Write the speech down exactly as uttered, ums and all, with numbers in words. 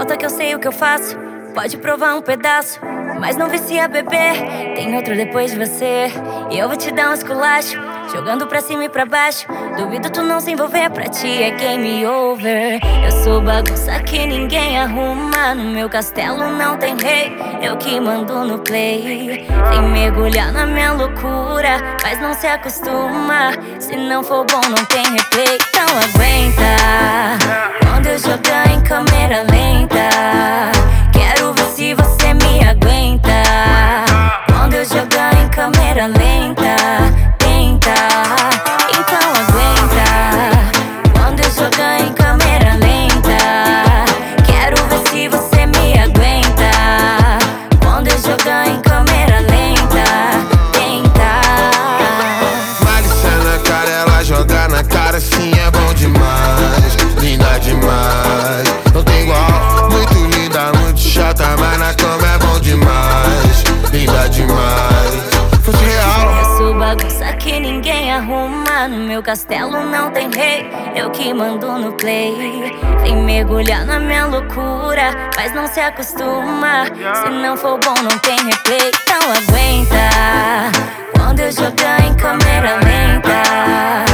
Nota que eu sei o que eu faço, pode provar um pedaço, mas não vicia beber. Tem outro depois de você, e eu vou te dar um esculacho, jogando pra cima e pra baixo. Duvido tu não se envolver, pra ti é game over. Eu sou bagunça que ninguém arruma, no meu castelo não tem rei, eu que mando no play. Vem mergulhar na minha loucura, mas não se acostuma, se não for bom não tem replay. Então aguenta, quando eu jogar em câmera lenta, quero ver se você me aguenta. Quando eu jogar em câmera lenta, tenta. Então aguenta, quando eu jogar em câmera lenta, quero ver se você me aguenta. Quando eu jogar em câmera lenta, tenta. Malícia na cara, ela joga na cara, sim, é bom demais, linda demais. Não tem igual, muito linda, muito chata, mas na cama é bom demais, linda demais. Fosse real. Eu sou bagunça que ninguém arruma, no meu castelo não tem rei, eu que mando no play. Vem mergulhar na minha loucura, mas não se acostuma, se não for bom não tem replay. Então aguenta, quando eu jogar em câmera lenta,